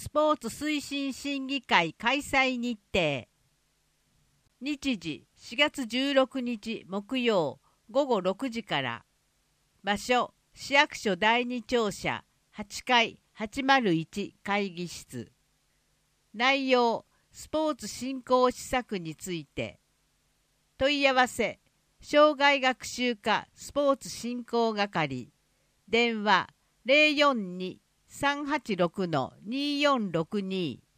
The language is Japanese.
スポーツ推進審議会開催日程。日時4月16日木曜午後6時から。場所市役所第2庁舎8階801会議室。内容スポーツ振興施策について。問い合わせ障害学習課スポーツ振興係。電話042-386-2462